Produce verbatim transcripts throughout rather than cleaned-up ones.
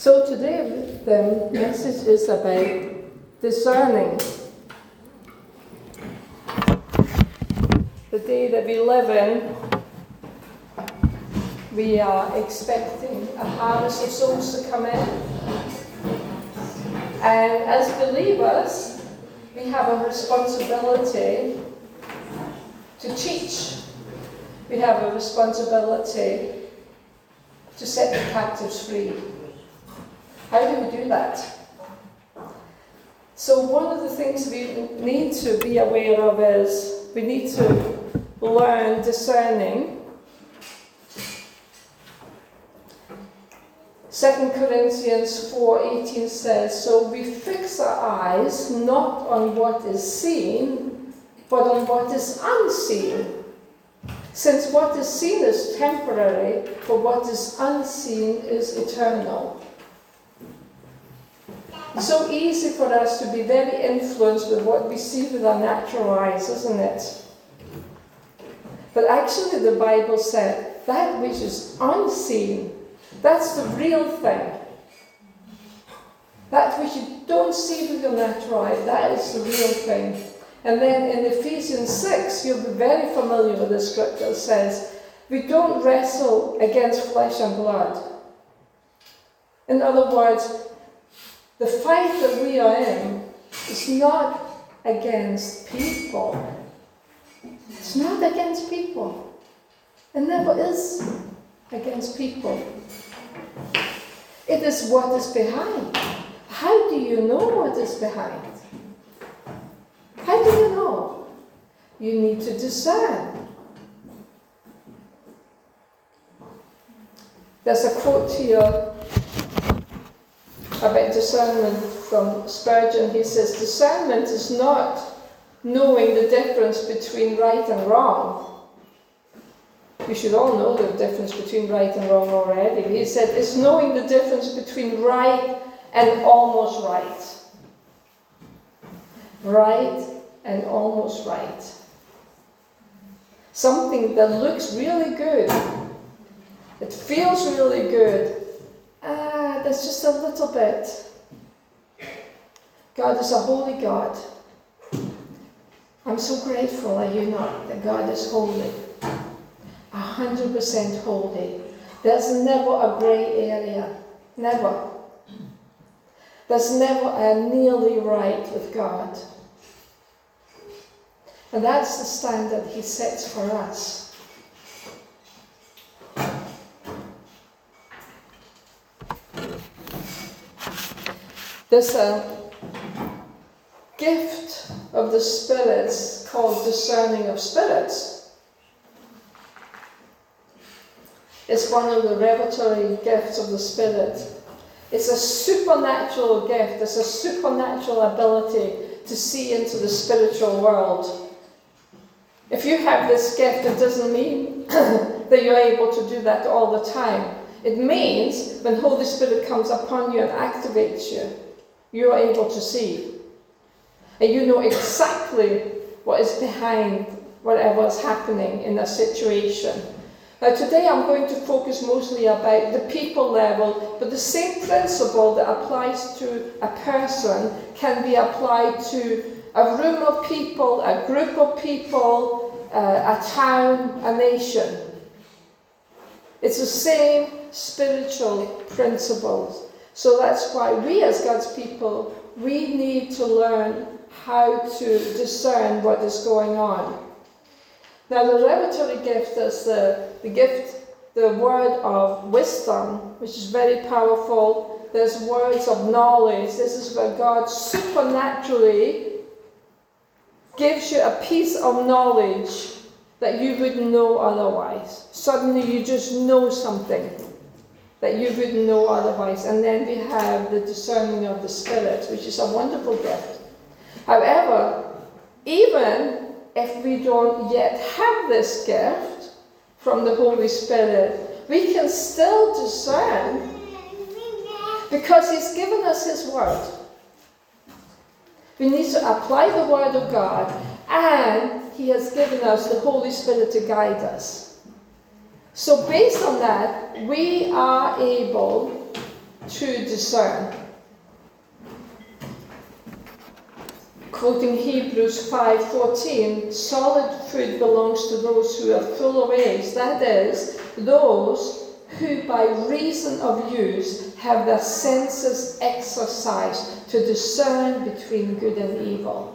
So today the message is about discerning. The day that we live in, we are expecting a harvest of souls to come in. And as believers, we have a responsibility to teach. We have a responsibility to set the captives free. How do we do that? So one of the things we need to be aware of is we need to learn discerning. Second Corinthians four eighteen says, "So we fix our eyes not on what is seen, but on what is unseen. Since what is seen is temporary, but what is unseen is eternal." It's so easy for us to be very influenced with what we see with our natural eyes, isn't it? But actually the Bible said that which is unseen, that's the real thing. That which you don't see with your natural eye, that is the real thing. And then in Ephesians six, you'll be very familiar with the scripture that says, we don't wrestle against flesh and blood. In other words, the fight that we are in is not against people. It's not against people. It never is against people. It is what is behind. How do you know what is behind? How do you know? You need to discern. There's a quote here about discernment from Spurgeon. He says, discernment is not knowing the difference between right and wrong. We should all know the difference between right and wrong already. He said, it's knowing the difference between right and almost right. Right and almost right. Something that looks really good. It feels really good. Ah, there's just a little bit. God is a holy God. I'm so grateful, are you not, that God is holy. A hundred percent holy. There's never a grey area. Never. There's never a nearly right with God. And that's the standard He sets for us. There's a gift of the spirits called discerning of spirits. It's one of the revelatory gifts of the Spirit. It's a supernatural gift. It's a supernatural ability to see into the spiritual world. If you have this gift, it doesn't mean that you're able to do that all the time. It means when Holy Spirit comes upon you and activates you, you're able to see. And you know exactly what is behind whatever is happening in a situation. Now today I'm going to focus mostly about the people level, but the same principle that applies to a person can be applied to a room of people, a group of people, uh, a town, a nation. It's the same spiritual principles. So that's why we as God's people, we need to learn how to discern what is going on. Now the revelatory gift is the, the gift, the word of wisdom, which is very powerful. There's words of knowledge. This is where God supernaturally gives you a piece of knowledge that you wouldn't know otherwise. Suddenly you just know something that you wouldn't know otherwise. And then we have the discerning of the Spirit, which is a wonderful gift. However, even if we don't yet have this gift from the Holy Spirit, we can still discern because He's given us His Word. We need to apply the Word of God, and He has given us the Holy Spirit to guide us. So based on that, we are able to discern. Quoting Hebrews five fourteen, solid food belongs to those who are full of age, that is, those who by reason of use have their senses exercised to discern between good and evil.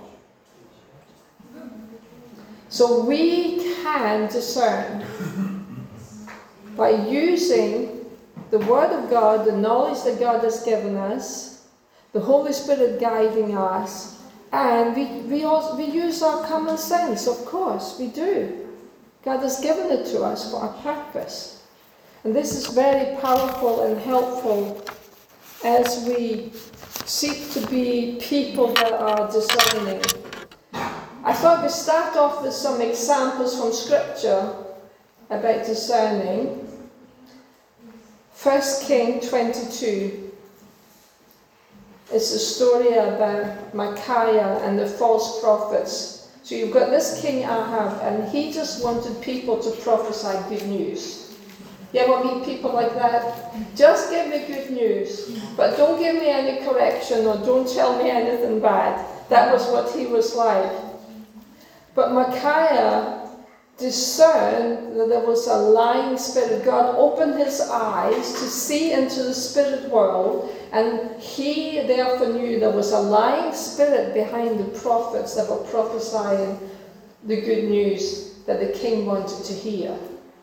So we can discern by using the Word of God, the knowledge that God has given us, the Holy Spirit guiding us, and we, we, also, we use our common sense, of course, we do. God has given it to us for a purpose. And this is very powerful and helpful as we seek to be people that are discerning. I thought we'd start off with some examples from Scripture about discerning. First Kings twenty-two. It's a story about Micaiah and the false prophets. So you've got this King Ahab, and he just wanted people to prophesy good news. You ever meet people like that? Just give me good news, but don't give me any correction or don't tell me anything bad. That was what he was like. But Micaiah discerned that there was a lying spirit. God opened his eyes to see into the spirit world, and he therefore knew there was a lying spirit behind the prophets that were prophesying the good news that the king wanted to hear.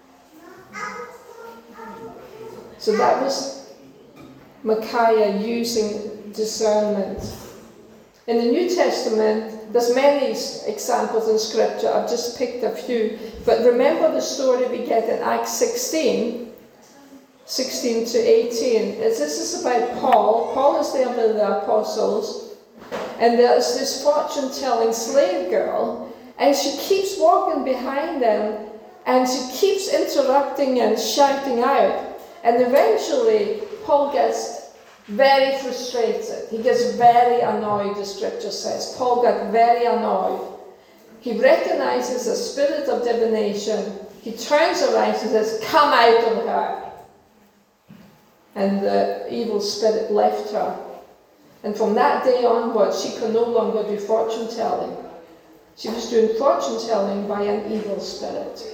So that was Micaiah using discernment. In the New Testament, there's many examples in Scripture. I've just picked a few. But remember the story we get in Acts sixteen, sixteen to eighteen. This is about Paul. Paul is there with the apostles. And there's this fortune-telling slave girl. And she keeps walking behind them. And she keeps interrupting and shouting out. And eventually, Paul gets very frustrated. He gets very annoyed, the Scripture says. Paul got very annoyed. He recognizes a spirit of divination. He turns around and says, "Come out of her." And the evil spirit left her. And from that day onwards, she could no longer do fortune-telling. She was doing fortune-telling by an evil spirit.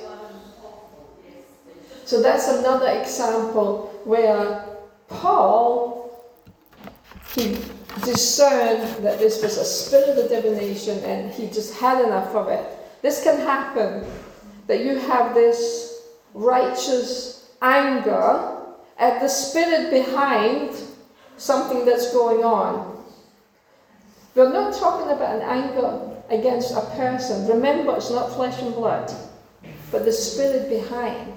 So that's another example where Paul, he discerned that this was a spirit of divination and he just had enough of it. This can happen, that you have this righteous anger at the spirit behind something that's going on. We're not talking about an anger against a person. Remember, it's not flesh and blood, but the spirit behind.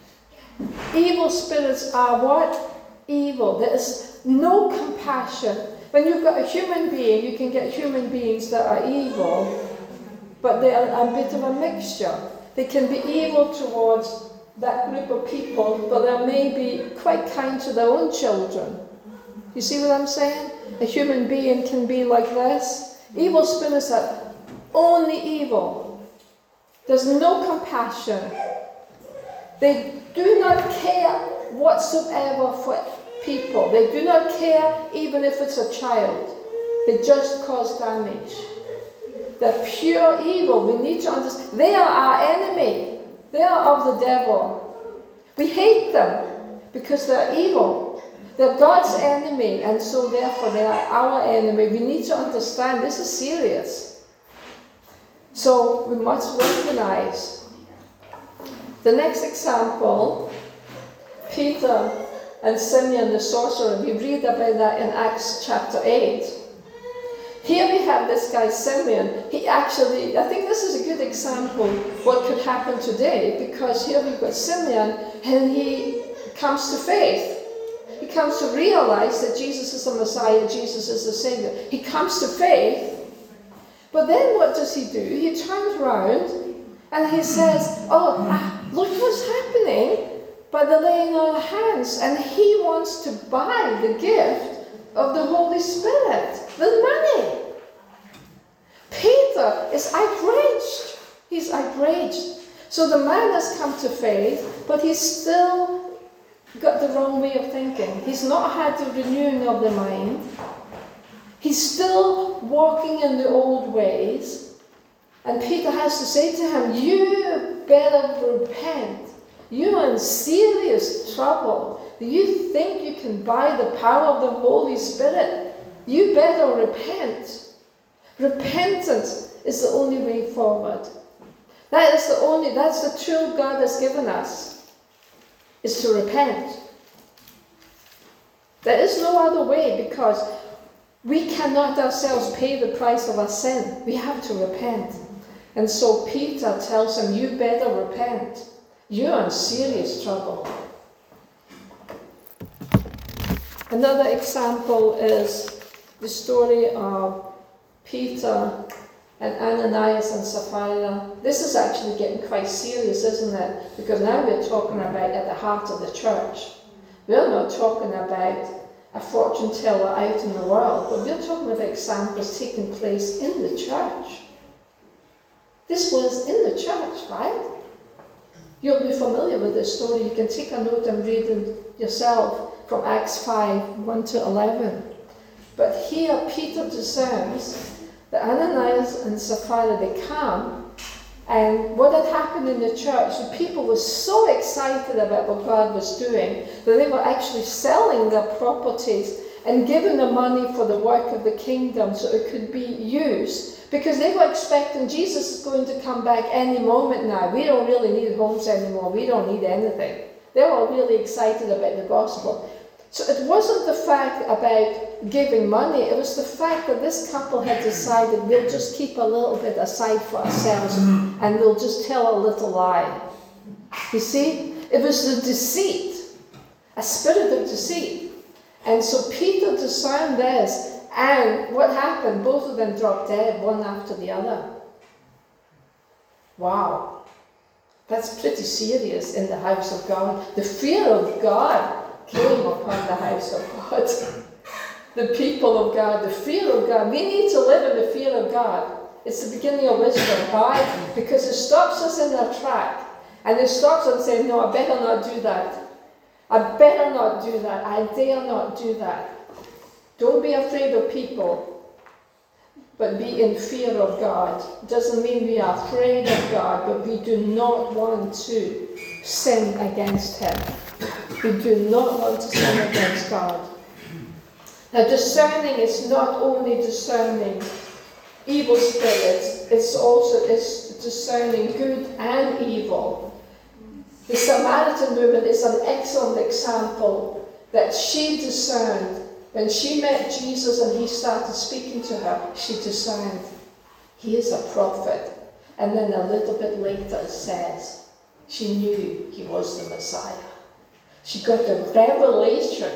Evil spirits are what? Evil. There is no compassion. When you've got a human being, you can get human beings that are evil, but they are a bit of a mixture. They can be evil towards that group of people, but they may be quite kind to their own children. You see what I'm saying? A human being can be like this. Evil spirits are only evil. There's no compassion. They do not care whatsoever for people. They do not care even if it's a child. They just cause damage. They're pure evil. We need to understand. They are our enemy. They are of the devil. We hate them because they're evil. They're God's enemy, and so therefore they are our enemy. We need to understand this is serious. So we must recognize. The next example, Peter and Simeon the sorcerer. We read about that in Acts chapter eight. Here we have this guy Simeon. He actually, I think this is a good example what could happen today, because here we've got Simeon and he comes to faith. He comes to realize that Jesus is the Messiah, Jesus is the Savior. He comes to faith, but then what does he do? He turns around and he says, oh, ah, look what's happening by the laying on of hands. And he wants to buy the gift of the Holy Spirit with money. Peter is outraged. He's outraged. So the man has come to faith, but he's still got the wrong way of thinking. He's not had the renewing of the mind. He's still walking in the old ways. And Peter has to say to him, you better repent. You're in serious trouble. Do you think you can buy the power of the Holy Spirit? You better repent. Repentance is the only way forward. That is the only, that's the tool God has given us, is to repent. There is no other way, because we cannot ourselves pay the price of our sin. We have to repent. And so Peter tells him, you better repent. You're in serious trouble. Another example is the story of Peter and Ananias and Sapphira. This is actually getting quite serious, isn't it? Because now we're talking about at the heart of the church. We're not talking about a fortune teller out in the world, but we're talking about examples taking place in the church. This was in the church, right? You'll be familiar with this story. You can take a note and read it yourself from Acts five, one to eleven. But here Peter discerns that Ananias and Sapphira, they come, and what had happened in the church, the people were so excited about what God was doing that they were actually selling their properties and giving the money for the work of the kingdom so it could be used. Because they were expecting Jesus is going to come back any moment now. We don't really need homes anymore. We don't need anything. They were really excited about the gospel. So it wasn't the fact about giving money. It was the fact that this couple had decided we'll just keep a little bit aside for ourselves and we'll just tell a little lie. You see? It was the deceit. A spirit of deceit. And so Peter discerned this. And what happened? Both of them dropped dead, one after the other. Wow. That's pretty serious in the house of God. The fear of God came upon the house of God. The people of God, the fear of God. We need to live in the fear of God. It's the beginning of wisdom. Why? Because it stops us in our track. And it stops us saying, no, I better not do that. I better not do that. I dare not do that. Don't be afraid of people, but be in fear of God. It doesn't mean we are afraid of God, but we do not want to sin against Him. We do not want to sin against God. Now, discerning is not only discerning evil spirits, it's also it's discerning good and evil. The Samaritan woman is an excellent example that she discerned. When she met Jesus and he started speaking to her, she discerned he is a prophet. And then a little bit later it says she knew he was the Messiah. She got the revelation.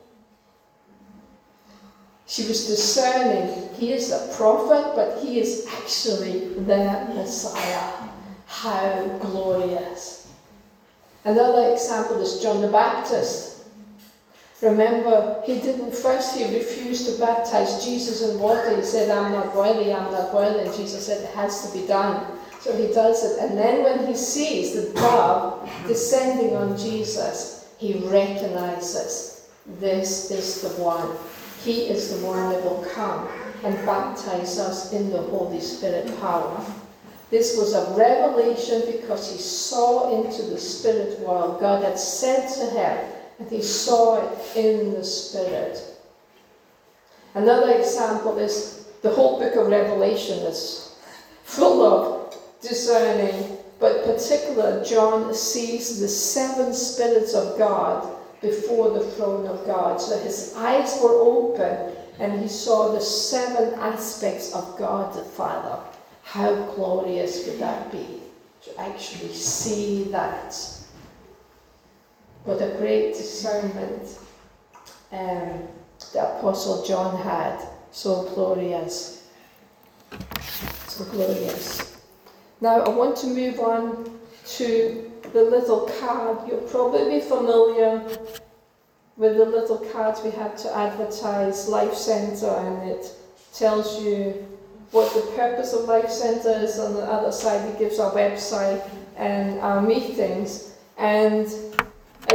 She was discerning he is a prophet, but he is actually the Messiah. How glorious. Another example is John the Baptist. Remember, he didn't first, he refused to baptize Jesus in water. He said, I'm not worthy, I'm not worthy. And Jesus said, it has to be done. So he does it. And then when he sees the dove descending on Jesus, he recognizes this is the one. He is the one that will come and baptize us in the Holy Spirit power. This was a revelation because he saw into the spirit world. God had said to him, and he saw it in the Spirit. Another example is the whole book of Revelation is full of discerning, but particularly John sees the seven spirits of God before the throne of God. So his eyes were open and he saw the seven aspects of God the Father. How glorious would that be to actually see that? What a great discernment um, the Apostle John had. So glorious. So glorious. Now I want to move on to the little card. You'll probably be familiar with the little cards we have to advertise Life Centre, and it tells you what the purpose of Life Centre is. On the other side it gives our website and our meetings. And I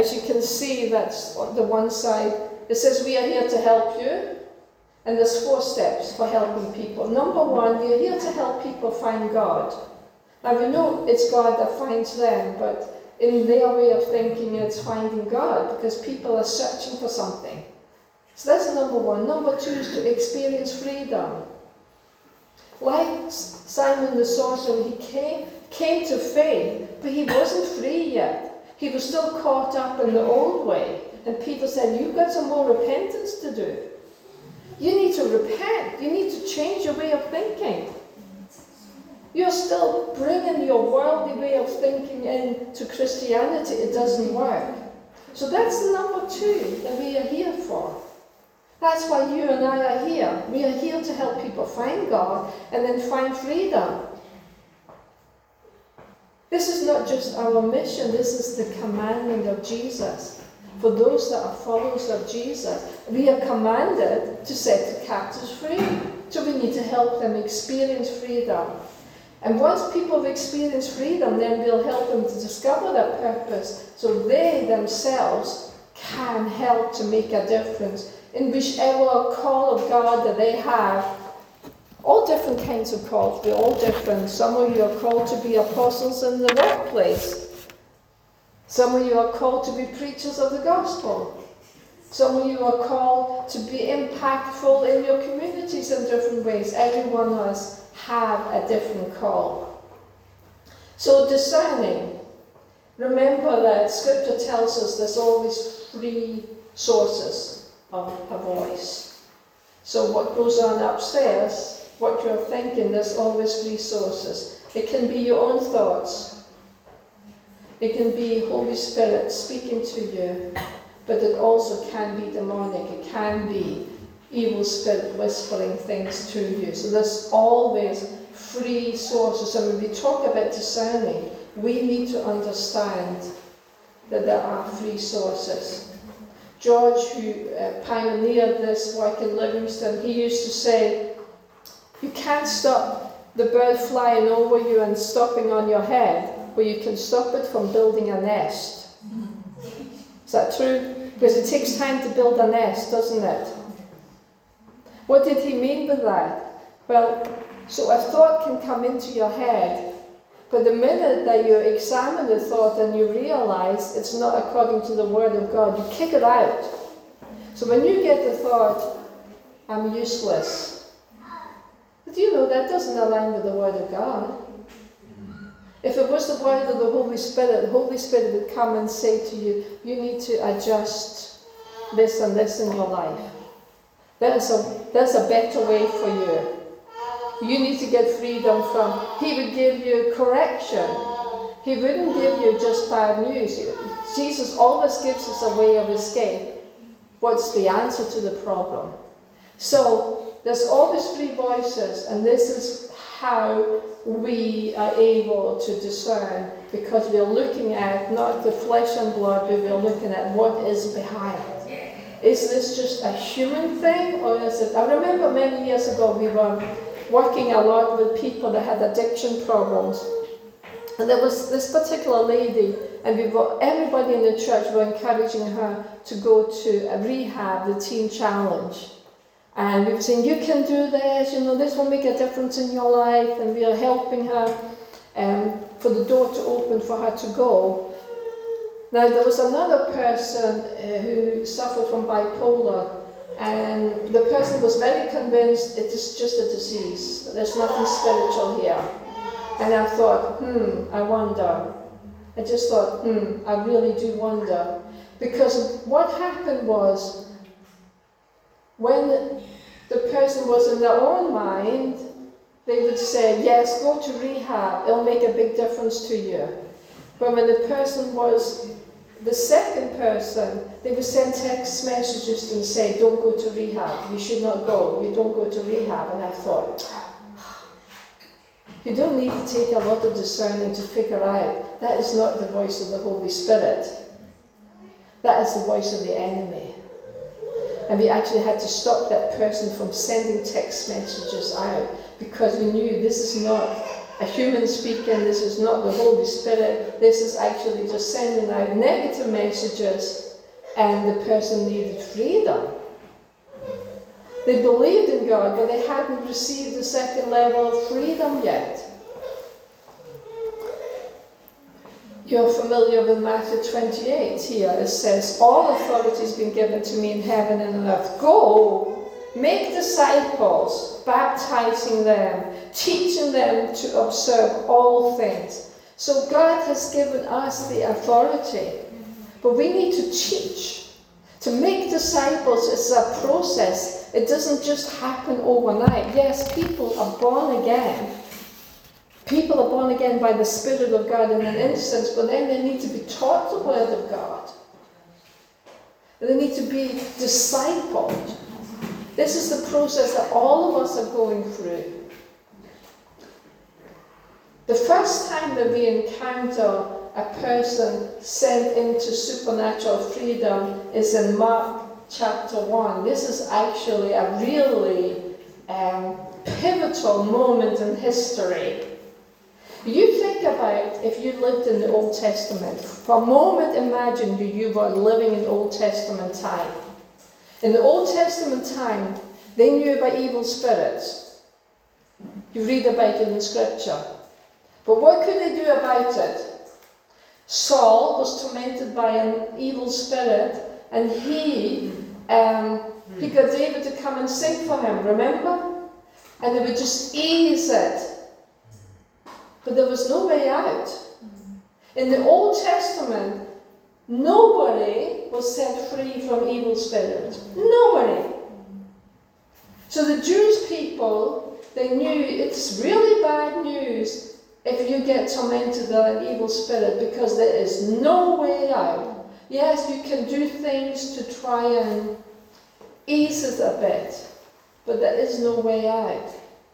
as you can see, that's on the one side. It says we are here to help you. And there's four steps for helping people. Number one, we are here to help people find God. Now we know it's God that finds them, but in their way of thinking it's finding God, because people are searching for something. So that's number one. Number two is to experience freedom. Like Simon the sorcerer, he came, came to faith, but he wasn't free yet. He was still caught up in the old way. And Peter said, you've got some more repentance to do. You need to repent. You need to change your way of thinking. You're still bringing your worldly way of thinking into Christianity. It doesn't work. So that's number two that we are here for. That's why you and I are here. We are here to help people find God and then find freedom. This is not just our mission. This is the commandment of Jesus. For those that are followers of Jesus, we are commanded to set the captives free. So we need to help them experience freedom. And once people have experienced freedom, then we'll help them to discover their purpose so they themselves can help to make a difference in whichever call of God that they have. All different kinds of calls. We're all different. Some of you are called to be apostles in the workplace. Some of you are called to be preachers of the gospel. Some of you are called to be impactful in your communities in different ways. Every one of us have a different call. So discerning. Remember that Scripture tells us there's always three sources of a voice. So what goes on upstairs, what you're thinking, there's always three sources. It can be your own thoughts. It can be Holy Spirit speaking to you, but it also can be demonic. It can be evil spirit whispering things to you. So there's always three sources. And when we talk about discerning, we need to understand that there are three sources. George, who uh, pioneered this work in Livingston, he used to say, you can't stop the bird flying over you and stopping on your head, but you can stop it from building a nest. Is that true? Because it takes time to build a nest, doesn't it? What did he mean with that? Well, so a thought can come into your head, but the minute that you examine the thought and you realize it's not according to the Word of God, you kick it out. So when you get the thought, I'm useless, do you know that doesn't align with the Word of God? If it was the word of the Holy Spirit, the Holy Spirit would come and say to you, you need to adjust this and this in your life. There's a, there's a better way for you. You need to get freedom from. He would give you correction. He wouldn't give you just bad news. Jesus always gives us a way of escape. What's the answer to the problem? So there's always three voices, and this is how we are able to discern, because we're looking at not the flesh and blood, but we're looking at what is behind. Is this just a human thing, or is it? I remember many years ago we were working a lot with people that had addiction problems, and there was this particular lady, and we were, everybody in the church were encouraging her to go to a rehab, the Teen Challenge. And we were saying, you can do this, you know, this will make a difference in your life. And we are helping her um, for the door to open for her to go. Now, there was another person uh, who suffered from bipolar. And the person was very convinced it is just a disease. There's nothing spiritual here. And I thought, hmm, I wonder. I just thought, hmm, I really do wonder. Because what happened was, when the person was in their own mind, they would say, yes, go to rehab, it'll make a big difference to you. But when the person was the second person, they would send text messages and say, don't go to rehab, you should not go, you don't go to rehab. And I thought, you don't need to take a lot of discerning to figure out that is not the voice of the Holy Spirit. That is the voice of the enemy. And we actually had to stop that person from sending text messages out, because we knew this is not a human speaking. This is not the Holy Spirit. This is actually just sending out negative messages, and the person needed freedom. They believed in God, but they hadn't received the second level of freedom yet. You're familiar with Matthew twenty-eight here. It says, all authority has been given to me in heaven and on earth. Go, make disciples, baptizing them, teaching them to observe all things. So God has given us the authority, but we need to teach. To make disciples is a process. It doesn't just happen overnight. Yes, people are born again. People are born again by the Spirit of God in an instance, but then they need to be taught the Word of God. They need to be discipled. This is the process that all of us are going through. The first time that we encounter a person sent into supernatural freedom is in Mark chapter one. This is actually a really um, pivotal moment in history. You think about if you lived in the Old Testament. For a moment, imagine you were living in Old Testament time. In the Old Testament time, they knew about evil spirits. You read about it in Scripture. But what could they do about it? Saul was tormented by an evil spirit, and he um, he got David to come and sing for him, remember? And they would just ease it. But there was no way out. In the Old Testament, nobody was set free from evil spirits. Nobody. So the Jewish people, they knew it's really bad news if you get tormented by an evil spirit, because there is no way out. Yes, you can do things to try and ease it a bit, but there is no way out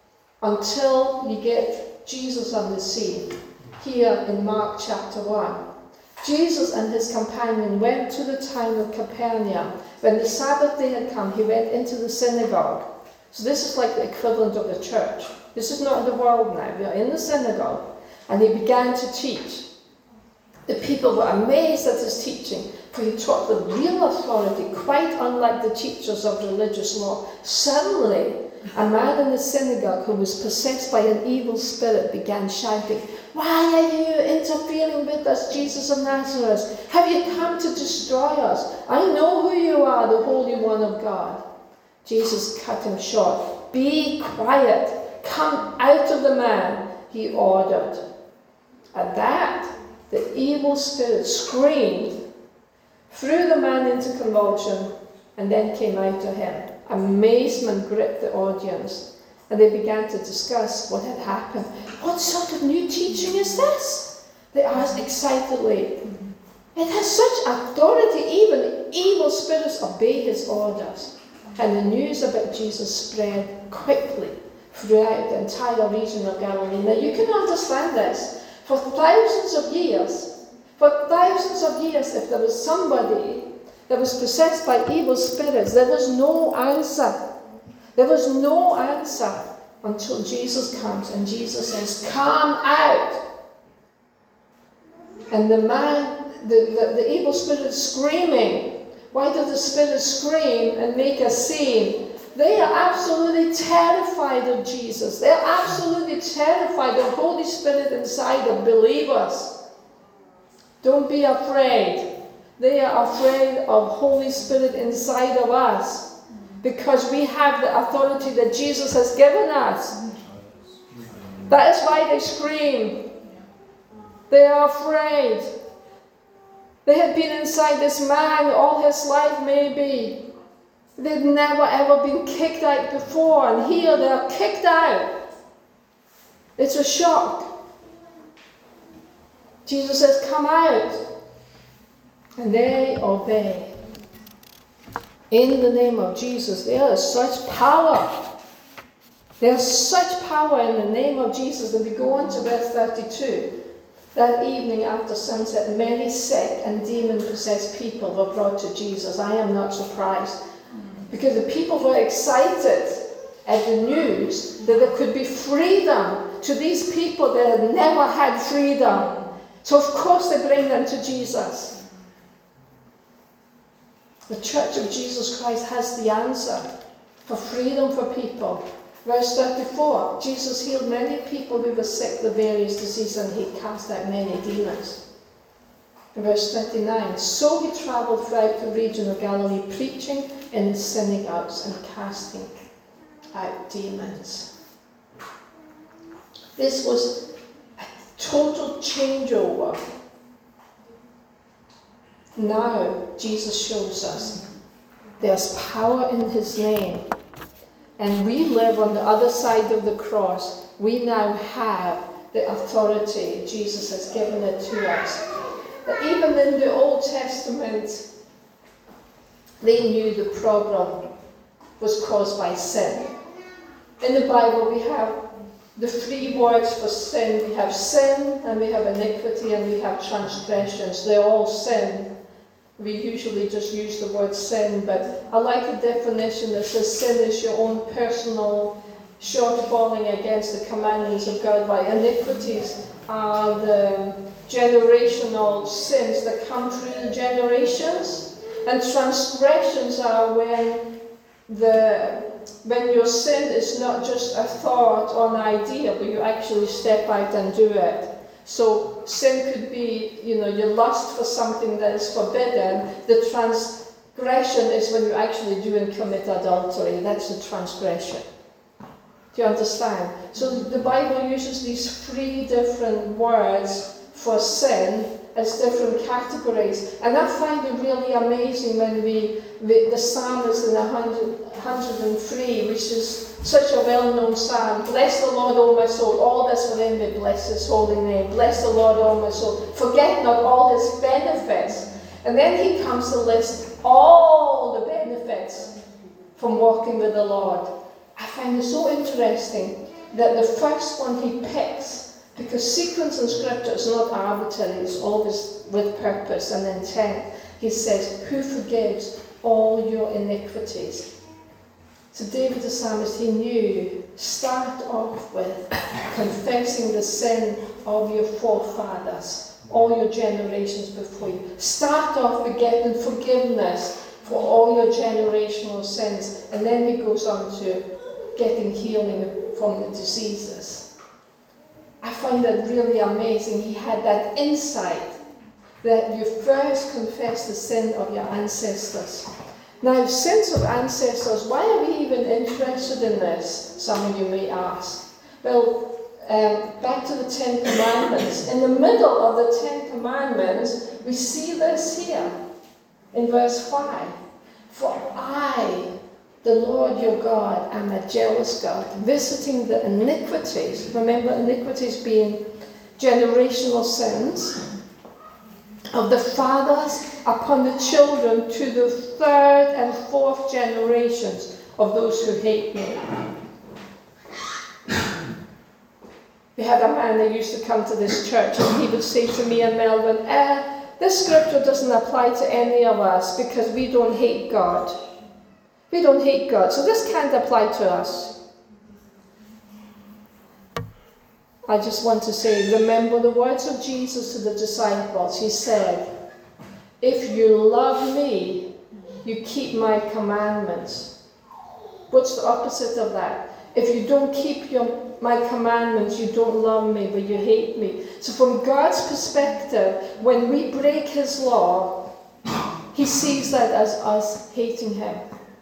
until you get Jesus on the scene. Here in Mark chapter one. Jesus and his companion went to the town of Capernaum. When the Sabbath day had come, he went into the synagogue. So this is like the equivalent of the church. This is not the world now. We are in the synagogue. And he began to teach. The people were amazed at his teaching, for he taught with real authority, quite unlike the teachers of religious law. Suddenly, a man in the synagogue who was possessed by an evil spirit began shouting, "Why are you interfering with us, Jesus of Nazareth? Have you come to destroy us? I know who you are, the Holy One of God." Jesus cut him short. "Be quiet. Come out of the man," he ordered. At that, the evil spirit screamed, threw the man into convulsion, and then came out of him. Amazement gripped the audience, and they began to discuss what had happened. "What sort of new teaching is this?" they asked excitedly. "It has such authority, even evil spirits obey his orders." And the news about Jesus spread quickly throughout the entire region of Galilee. Now you can understand this. For thousands of years, for thousands of years, if there was somebody that was possessed by evil spirits, there was no answer. There was no answer until Jesus comes and Jesus says, "Come out." And the man, the, the, the evil spirit is screaming. Why does the spirit scream and make a scene? They are absolutely terrified of Jesus. They are absolutely terrified of the Holy Spirit inside of believers. Don't be afraid. They are afraid of Holy Spirit inside of us because we have the authority that Jesus has given us. That is why they scream. They are afraid. They had been inside this man all his life, maybe. They'd never ever been kicked out before, and here they are kicked out. It's a shock. Jesus says, "Come out." And they obey. In the name of Jesus, there is such power. There's such power in the name of Jesus. And we go on to verse thirty-two. That evening after sunset, many sick and demon-possessed people were brought to Jesus. I am not surprised, because the people were excited at the news that there could be freedom, to these people that had never had freedom. So of course they bring them to Jesus. The Church of Jesus Christ has the answer for freedom for people. Verse thirty-four, Jesus healed many people who were sick with various diseases, and he cast out many demons. Verse thirty-nine, so he travelled throughout the region of Galilee, preaching in the synagogues and casting out demons. This was a total changeover. Now Jesus shows us there's power in his name, and we live on the other side of the cross. We now have the authority. Jesus has given it to us. That even in the Old Testament, they knew the problem was caused by sin. In the Bible, we have the three words for sin. We have sin, and we have iniquity, and we have transgressions. They're all sin. We usually just use the word sin, but I like the definition that says sin is your own personal shortfalling against the commandments of God. While iniquities are the generational sins that come through the generations, and transgressions are when the when your sin is not just a thought or an idea, but you actually step out and do it. So sin could be, you know, you lust for something that is forbidden. The transgression is when you actually do and commit adultery. That's the transgression. Do you understand? So the Bible uses these three different words for sin as different categories. And I find it really amazing when we, the, the psalm is in one hundred three, which is such a well-known psalm. Bless the Lord, O my soul, all that's within me, bless his holy name. Bless the Lord, O my soul, forget not all his benefits. And then he comes to list all the benefits from walking with the Lord. I find it so interesting that the first one he picks, because sequence in Scripture is not arbitrary, it's always with purpose and intent. He says, who forgives all your iniquities? So David the psalmist, he knew, start off with confessing the sin of your forefathers, all your generations before you. Start off with getting forgiveness for all your generational sins. And then he goes on to getting healing from the diseases. I find that really amazing. He had that insight that you first confess the sin of your ancestors. Now, sins of ancestors, why are we even interested in this? Some of you may ask. Well, um, back to the Ten Commandments. In the middle of the Ten Commandments, we see this here in verse five. For I, the Lord your God, am a jealous God, visiting the iniquities. Remember, iniquities being generational sins of the fathers upon the children to the third and fourth generations of those who hate me. We had a man that used to come to this church, and he would say to me in Melbourne, eh, this scripture doesn't apply to any of us because we don't hate God. We don't hate God, so this can't apply to us. I just want to say, remember the words of Jesus to the disciples. He said, if you love me, you keep my commandments. What's the opposite of that? If you don't keep your, my commandments, you don't love me, but you hate me. So from God's perspective, when we break his law, he sees that as us hating him.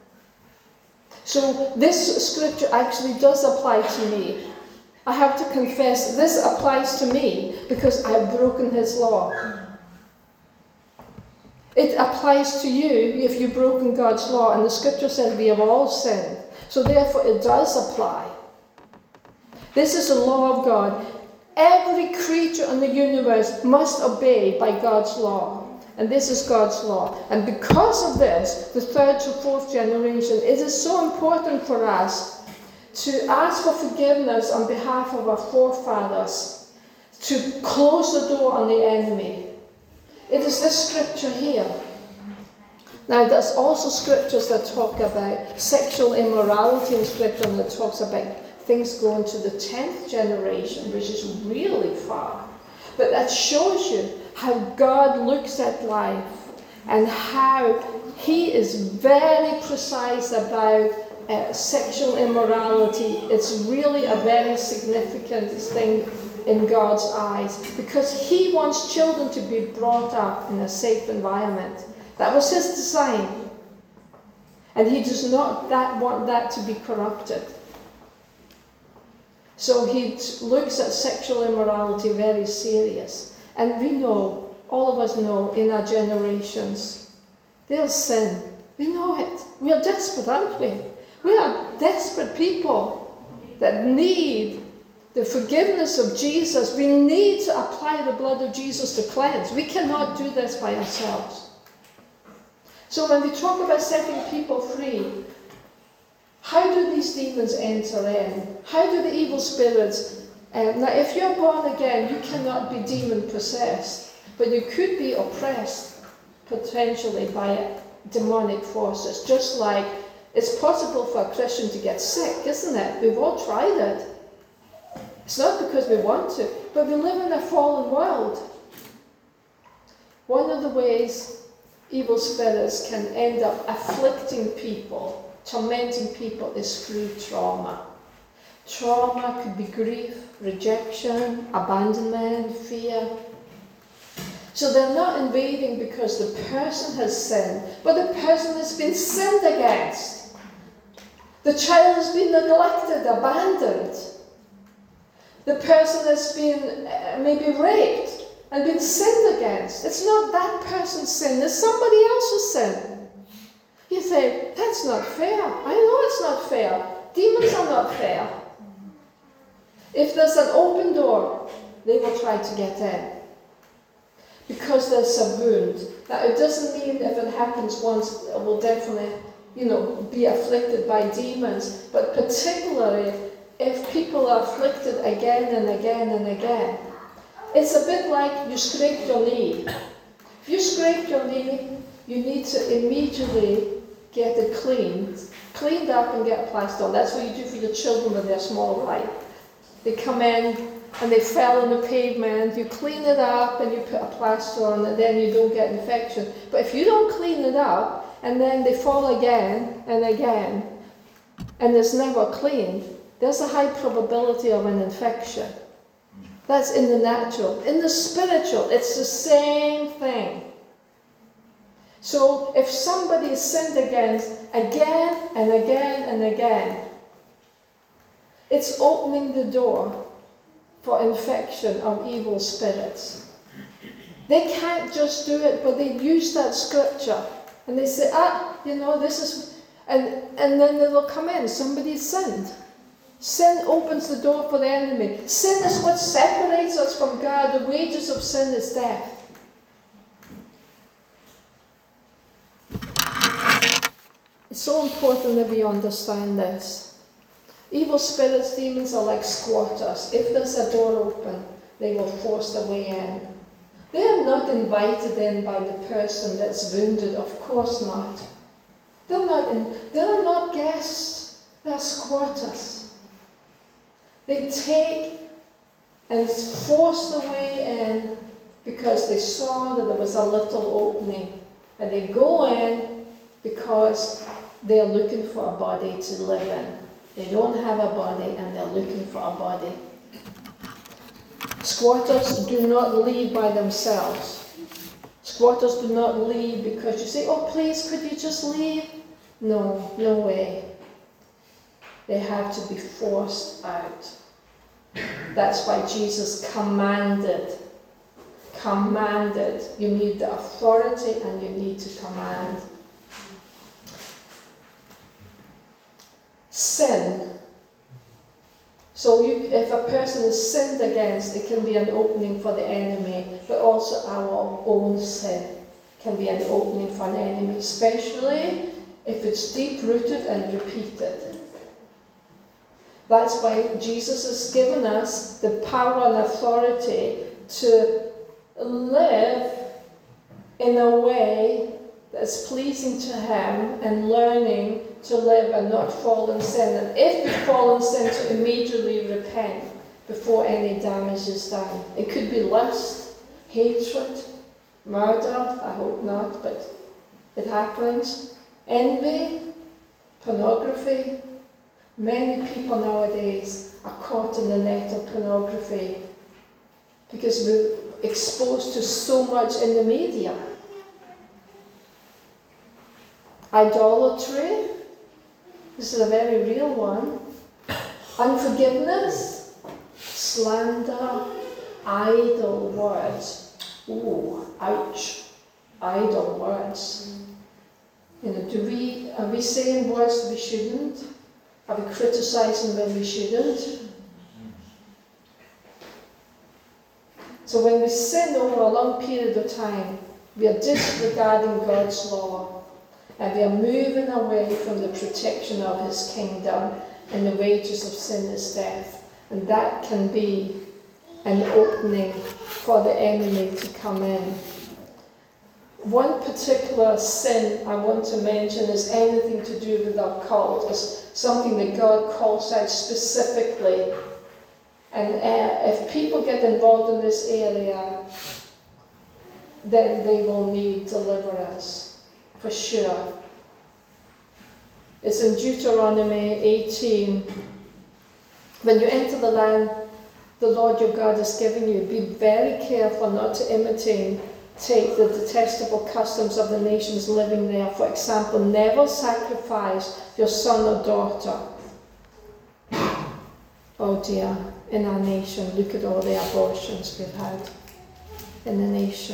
So this scripture actually does apply to me. I have to confess, this applies to me because I've broken his law. It applies to you if you've broken God's law, and the scripture says we have all sinned. So therefore it does apply. This is the law of God. Every creature in the universe must obey by God's law. And this is God's law. And because of this, the third to fourth generation, it is so important for us to ask for forgiveness on behalf of our forefathers, to close the door on the enemy. It is this scripture here. Now, there's also scriptures that talk about sexual immorality in scripture, and that talks about things go into the tenth generation, which is really far. But that shows you how God looks at life and how he is very precise about uh, sexual immorality. It's really a very significant thing in God's eyes, because he wants children to be brought up in a safe environment. That was his design. And he does not that want that to be corrupted. So he t- looks at sexual immorality very serious. And we know, all of us know in our generations, there's sin. We know it. We are desperate, aren't we? We are desperate people that need the forgiveness of Jesus. We need to apply the blood of Jesus to cleanse. We cannot do this by ourselves. So when we talk about setting people free, how do these demons enter in? How do the evil spirits... Um, now, if you're born again, you cannot be demon-possessed, but you could be oppressed, potentially, by demonic forces. Just like it's possible for a Christian to get sick, isn't it? We've all tried it. It's not because we want to, but we live in a fallen world. One of the ways evil spirits can end up afflicting people, tormenting people, is through trauma. Trauma could be grief, rejection, abandonment, fear. So they're not invading because the person has sinned, but the person has been sinned against. The child has been neglected, abandoned. The person has been uh, maybe raped and been sinned against. It's not that person's sin, it's somebody else's sin. You say, that's not fair. I know it's not fair. Demons are not fair. If there's an open door, they will try to get in. Because there's a wound. Now, it doesn't mean if it happens once, it will definitely, you know, be afflicted by demons. But particularly, if people are afflicted again and again and again, it's a bit like you scrape your knee. If you scrape your knee, you need to immediately get it cleaned, cleaned up and get a plaster on. That's what you do for your children when they're small, right? They come in and they fell on the pavement, you clean it up and you put a plaster on, and then you don't get infection. But if you don't clean it up and then they fall again and again and it's never cleaned, there's a high probability of an infection. That's in the natural. In the spiritual, it's the same thing. So if somebody is sinned against again and again and again, it's opening the door for infection of evil spirits. They can't just do it, but they use that scripture. And they say, ah, you know, this is... And, and then they will come in. Somebody sinned. Sin opens the door for the enemy. Sin is what separates us from God. The wages of sin is death. It's so important that we understand this. Evil spirits, demons are like squatters. If there's a door open, they will force their way in. They are not invited in by the person that's wounded, of course not. They're not, in, they're not guests, they're squatters. They take and force their way in because they saw that there was a little opening. And they go in because they're looking for a body to live in. They don't have a body and they're looking for a body. Squatters do not leave by themselves. Squatters do not leave because you say, oh please, could you just leave? No, no way. They have to be forced out. That's why Jesus commanded. Commanded. You need the authority and you need to command. Sin. So you, if a person is sinned against, it can be an opening for the enemy, but also our own sin can be an opening for an enemy, especially if it's deep-rooted and repeated. That's why Jesus has given us the power and authority to live in a way that's pleasing to Him and learning to live and not fall in sin. And if we fall in sin, to immediately repent before any damage is done. It could be lust, hatred, murder, I hope not, but it happens. Envy, pornography. Many people nowadays are caught in the net of pornography because we're exposed to so much in the media. Idolatry, this is a very real one. Unforgiveness, slander, idle words. Ooh, ouch. Idle words. You know, do we, are we saying words we shouldn't? Are we criticising when we shouldn't? So when we sin over a long period of time, we are disregarding God's law. And we are moving away from the protection of His kingdom, and the wages of sin is death. And that can be an opening for the enemy to come in. One particular sin I want to mention is anything to do with occult. It's something that God calls out specifically. And uh, if people get involved in this area, then they will need deliverance. For sure. It's in Deuteronomy eighteen. When you enter the land the Lord your God is giving you, be very careful not to imitate take the detestable customs of the nations living there. For example, never sacrifice your son or daughter. Oh dear, in our nation, look at all the abortions we've had in the nation.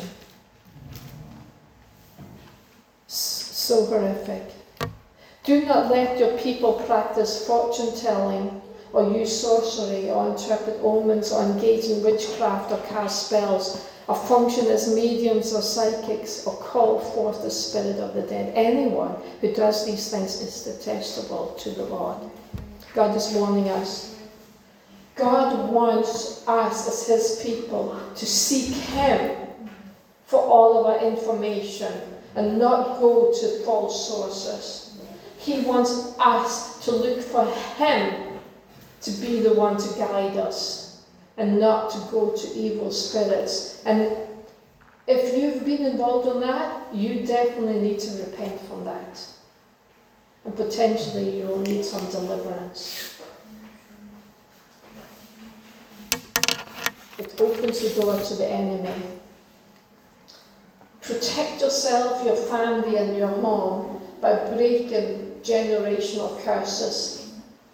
So horrific. Do not let your people practice fortune-telling or use sorcery or interpret omens or engage in witchcraft or cast spells or function as mediums or psychics or call forth the spirit of the dead. Anyone who does these things is detestable to the Lord. God is warning us. God wants us as His people to seek Him for all of our information and not go to false sources. He wants us to look for Him to be the one to guide us and not to go to evil spirits. And if you've been involved in that, you definitely need to repent from that. And potentially you will need some deliverance. It opens the door to the enemy. Protect yourself, your family, and your home by breaking generational curses.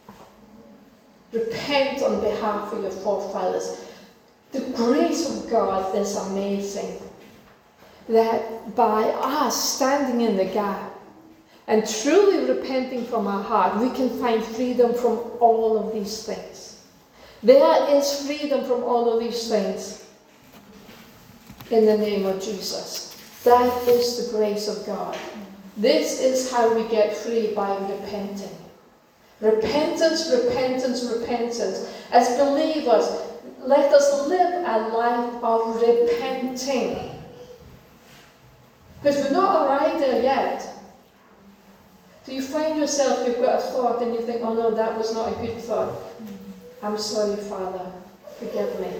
Repent on behalf of your forefathers. The grace of God is amazing. That by us standing in the gap and truly repenting from our heart, we can find freedom from all of these things. There is freedom from all of these things in the name of Jesus. That is the grace of God. This is how we get free, by repenting. Repentance, repentance, repentance. As believers, let us live a life of repenting. Because we're not arrived there yet. So you find yourself, you've got a thought and you think, oh no, that was not a good thought. I'm sorry, Father. Forgive me.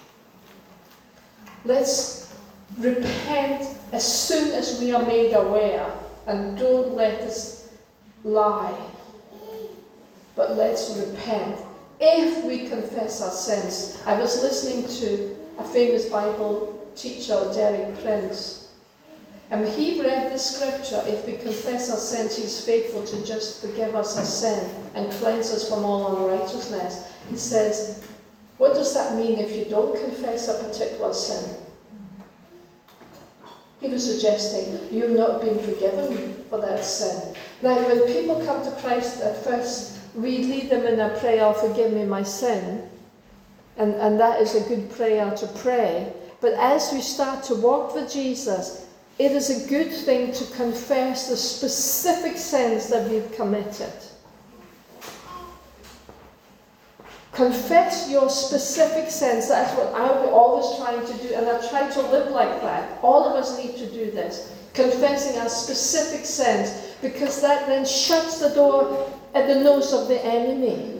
Let's repent as soon as we are made aware. And don't let us lie. But let's repent. If we confess our sins. I was listening to a famous Bible teacher, Derek Prince. And he read the scripture, if we confess our sins, He's faithful to just forgive us our sin and cleanse us from all unrighteousness. He says, what does that mean if you don't confess a particular sin? He was suggesting you've not been forgiven for that sin. Now, when people come to Christ at first, we lead them in a prayer, forgive me my sin. And, and that is a good prayer to pray. But as we start to walk with Jesus, it is a good thing to confess the specific sins that we've committed. Confess your specific sins. That's what I'll be always trying to do, and I try to live like that. All of us need to do this. confessing our specific sins, because that then shuts the door at the nose of the enemy.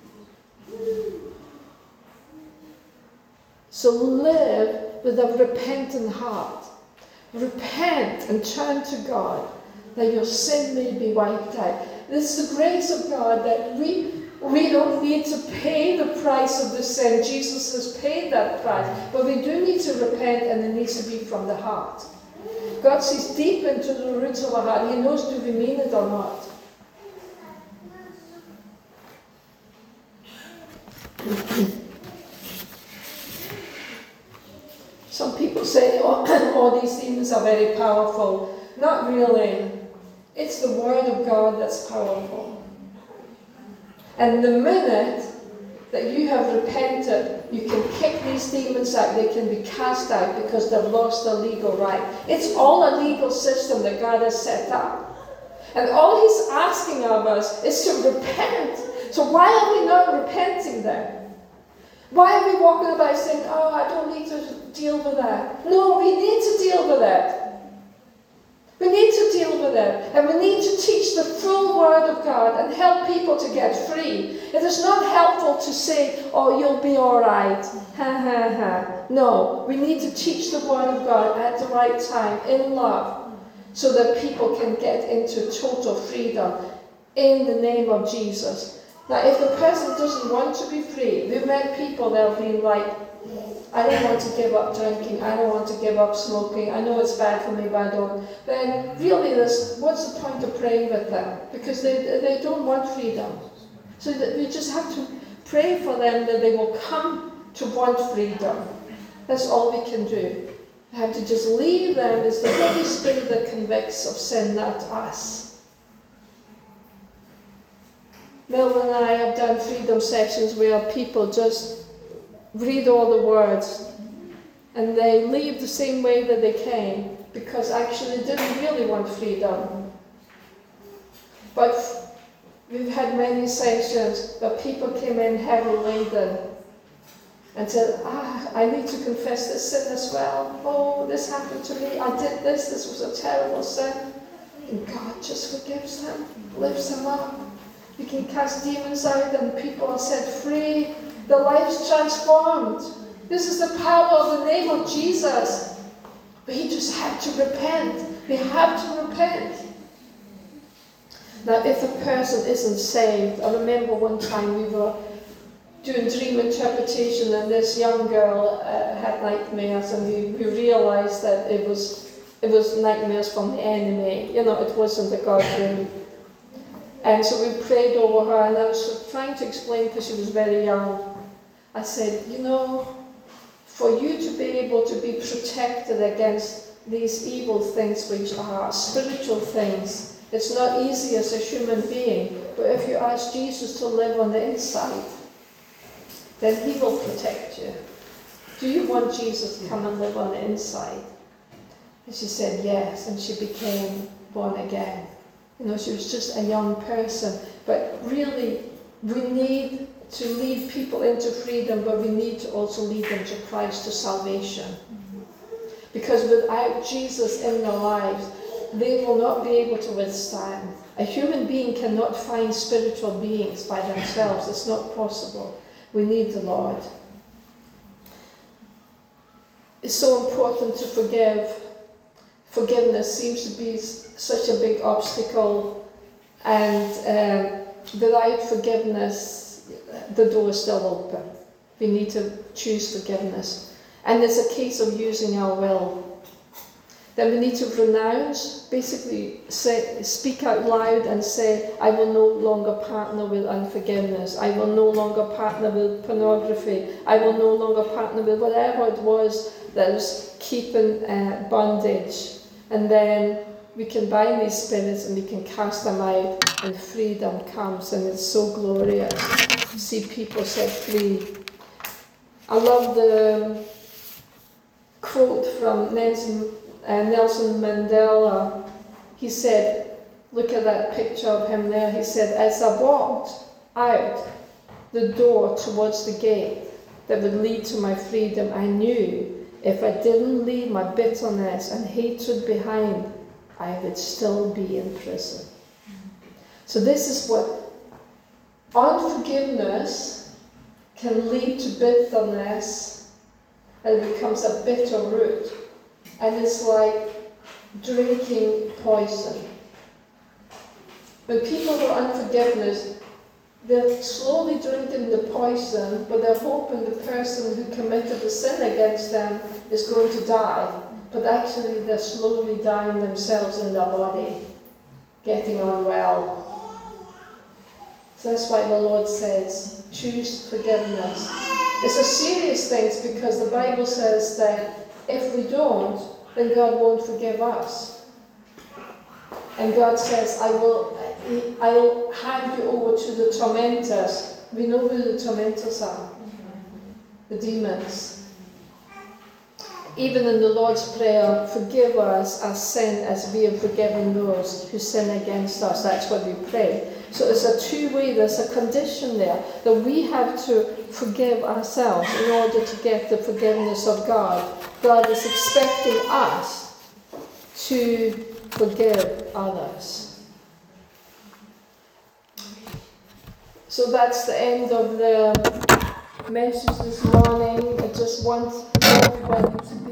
So live with a repentant heart. Repent and turn to God, that your sin may be wiped out. This is the grace of God, that we, we don't need to pay the price of the sin. Jesus has paid that price. But we do need to repent, and it needs to be from the heart. God sees deep into the roots of our heart. He knows, do we mean it or not? Some people say, oh, all these demons are very powerful. Not really. It's the Word of God that's powerful. And the minute that you have repented, you can kick these demons out. They can be cast out because they've lost their legal right. It's all a legal system that God has set up. And all He's asking of us is to repent. So why are we not repenting then? Why are we walking about saying, oh, I don't need to deal with that? No, we need to deal with it. We need to deal with it. And we need to teach the full Word of God and help people to get free. It is not helpful to say, oh, you'll be all right. Ha, ha, ha. No, we need to teach the Word of God at the right time, in love, so that people can get into total freedom in the name of Jesus. Now, if the person doesn't want to be free, we've met people that have been like, I don't want to give up drinking, I don't want to give up smoking, I know it's bad for me, but I don't. Then really, this, what's the point of praying with them? Because they, they don't want freedom. So that we just have to pray for them that they will come to want freedom. That's all we can do. We have to just leave them. It's the Holy Spirit that convicts of sin, not us. Mel and I have done freedom sessions where people just read all the words and they leave the same way that they came, because actually they didn't really want freedom. But we've had many sessions where people came in heavy laden and said, ah, I need to confess this sin as well. Oh, this happened to me. I did this. This was a terrible sin. And God just forgives them, lifts them up. We can cast demons out and people are set free. Their lives transformed. This is the power of the name of Jesus. We just have to repent. We have to repent. Now, if a person isn't saved, I remember one time we were doing dream interpretation and this young girl uh, had nightmares, and we, we realized that it was, it was nightmares from the enemy. You know, it wasn't a God dream. And so we prayed over her, and I was trying to explain, because she was very young. I said, you know, for you to be able to be protected against these evil things, which are spiritual things, it's not easy as a human being. But if you ask Jesus to live on the inside, then He will protect you. Do you want Jesus to come and live on the inside? And she said yes, and she became born again. You know, she was just a young person. But really, we need to lead people into freedom, but we need to also lead them to Christ, to salvation. Because without Jesus in their lives, they will not be able to withstand. A human being cannot find spiritual beings by themselves. It's not possible. We need the Lord. It's so important to forgive. Forgiveness seems to be such a big obstacle, and um, without forgiveness, the door is still open. We need to choose forgiveness. And it's a case of using our will. Then we need to renounce, basically say, speak out loud and say, I will no longer partner with unforgiveness. I will no longer partner with pornography. I will no longer partner with whatever it was that was keeping uh, bondage. And then we can bind these spirits and we can cast them out, and freedom comes, and it's so glorious to see people set free. I love the quote from Nelson, uh, Nelson Mandela. He said, look at that picture of him there, he said, as I walked out the door towards the gate that would lead to my freedom, I knew if I didn't leave my bitterness and hatred behind, I would still be in prison. So this is what unforgiveness can lead to bitterness, and it becomes a bitter root. And it's like drinking poison. When people have unforgiveness, they're slowly drinking the poison, but they're hoping the person who committed the sin against them is going to die. But actually they're slowly dying themselves in their body, getting unwell. So that's why the Lord says, choose forgiveness. It's a serious thing because the Bible says that if we don't, then God won't forgive us. And God says, I will, I'll hand you over to the tormentors. We know who the tormentors are. The demons. Even in the Lord's Prayer, forgive us our sin as we have forgiven those who sin against us. That's what we pray. So it's a two-way, there's a condition there that we have to forgive ourselves in order to get the forgiveness of God. God is expecting us to forgive others. So that's the end of the message this morning. I just want everybody to